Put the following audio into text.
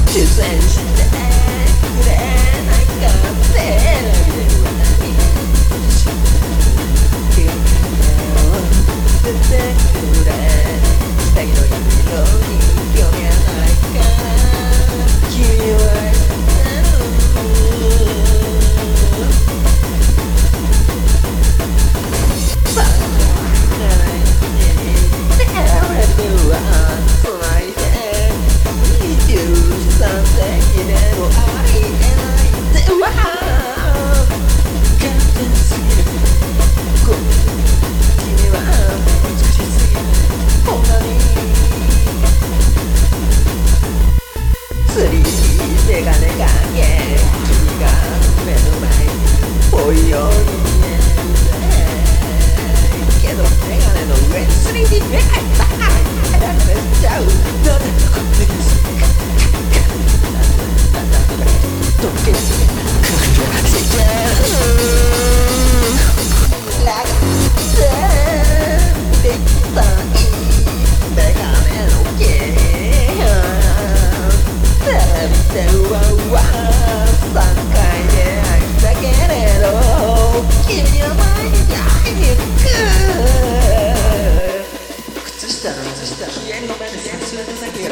出演してくれないかって出てくれ下着の色に興味はないか君はメガネがけ君が目の前にぽいように見えるけどメガネの上に 3D メガネさ選ばれちゃうどんなとこですどけしてラクセできたいメガネの毛電話は3回で会ったけれど君は毎日会いに行く靴下の消えの目でさすれた先が